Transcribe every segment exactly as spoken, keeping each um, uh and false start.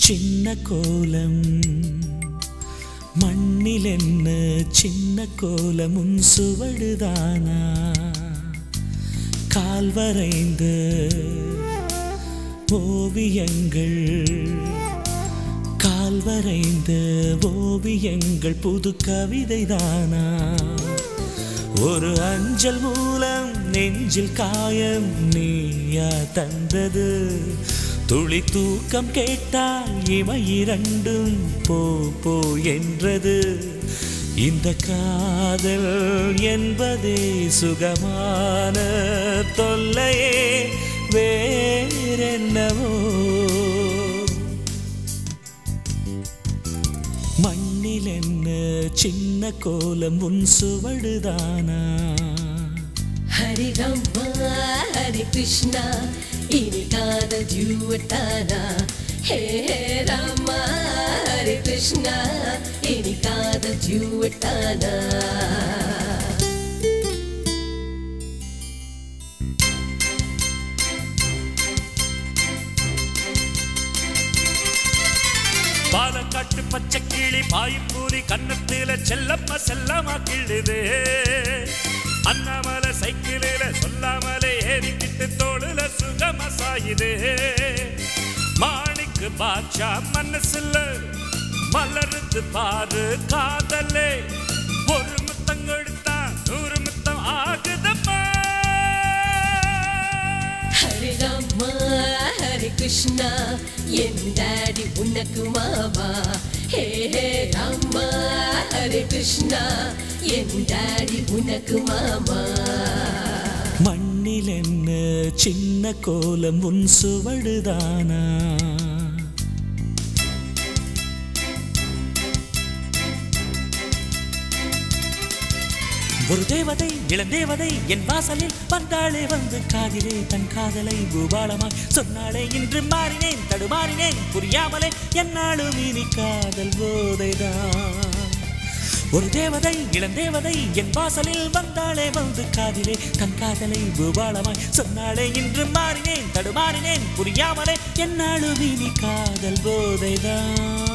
சின்ன கோலம் மண்ணில் என்ன சின்ன கோலம் உன் சுவடுதானா கால் வரைந்த ஓவியங்கள் கால் வரைந்த ஓவியங்கள் புது கவிதைதானா ஒரு அஞ்சல் மூலம் நெஞ்சில் காயம் நீயா தந்தது துளி தூக்கம் கேட்டால் இவை இரண்டும் போ போ என்றது இந்த காதல் என்பதே சுகமான தொல்லையே வேறென்னவோ மண்ணில் என்ன சின்ன கோலம் உன் சுவடுதானா ஹரி ராமா ஹரி கிருஷ்ணா இனி காதல் ஜுவட்டானா ஹே ராமா ஹரி கிருஷ்ணா இனி காதல் ஜுவட்டானா பாலக்காட்டு பச்சை கிளி பாய்பூரி கன்னத்தில செல்லம்மா செல்லமா கிள்ளுது அண்ணாமலை சைக்கிளில சொல்லாமலே ஏறிக்கிட்டு தோளுல சுகமா சாயுது மாணிக்கு பாட்சா மனசுல மலருது பாரு காதலே ஒரு முத்தம் கொடுத்தா நூறு முத்தம் ஆகுதம்மா ஹரி ராமா ஹரி கிருஷ்ணா என் டாடி உனக்கு மாமா ஹே ஹே ராமா ஹரி கிருஷ்ணா என் டாடி உனக்கு மாமா மண்ணில் என்ன சின்ன கோலம் உன் சுவடுதானா ஒரு தேவதை இளந்தேவதை என் வாசலில் வந்தாளே வந்து காதிலே தன் காதலை பூபாலமாய் சொன்னாளே இன்று மாறினேன் தடுமாறினேன் புரியாமலே என்னாலும் இனி காதல் போதைதான் ஒரு தேவதை இளந்தேவதை என் வாசலில் வந்தாளே வந்து காதிலே தன் காதலை பூபாலமாய் சொன்னாளே இன்று மாறினேன் தடுமாறினேன் புரியாமலே என்னாலும் இனி காதல் போதைதான்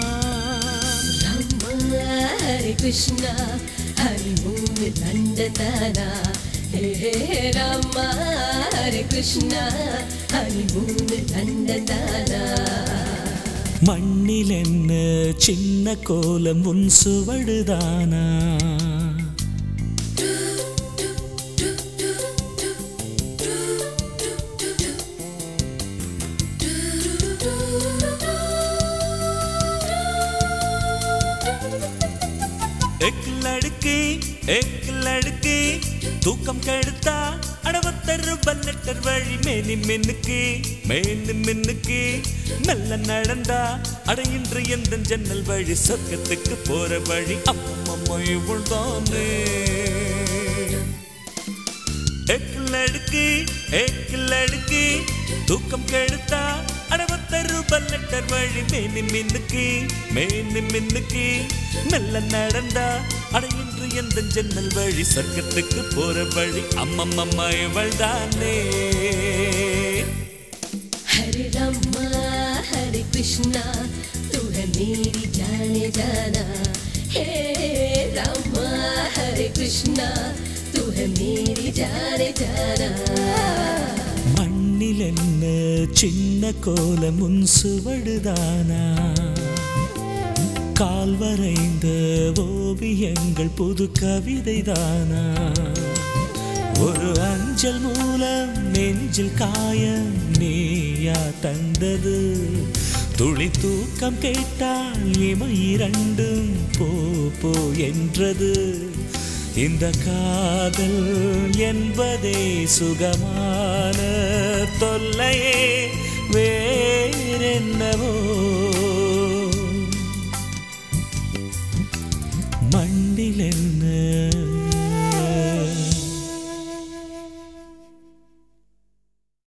ராமா ஹரி கிருஷ்ணா ஹரி மூணு நந்தனானா ஹே ராமா ஹரி கிருஷ்ணா ஹரி மூணு நந்தனானா மண்ணில் என்ன சின்ன கோலம் உன் சுவடுதானா एक लड़की एक लड़की தூக்கம் கெடுத்தா அடவத்தரு பல்லட்டர் வழி மேனி மின்னுக்கு மேனு மின்னுக்கு மெல்ல நடந்தா அடையின்று எந்த ஜன்னல் வழி சொர்க்கத்துக்கு போற வழி அம்மம்மா இவள்தானே एक लड़की एक लड़की தூக்கம் கெடுத்தா அடவத்தரு பல்லட்டர் வழி மேனி மின்னுக்கு மேனு மின்னுக்கு மெல்ல நடந்தா அடையின்று எந்த ஜன்னல் வழி சொர்க்கத்துக்கு போற வழி அம்மம்மா இவள்தானே ஹரி ராமா ஹரி கிருஷ்ணா तू है मेरी जाने जाना हे रामा हरे कृष्णा तू है मेरी जाने जाना மண்ணில் என்ன சின்ன கோலம் உன் சுவடுதானா கால் வரைந்த ஓவியங்கள் புது கவிதைதானா ஒரு அஞ்சல் மூலம் நெஞ்சில் காயம் நீயா தந்தது துளி தூக்கம் கேட்டால் இமை இரண்டும் போ போ என்றது இந்த காதல் என்பதே சுகமான தொல்லையே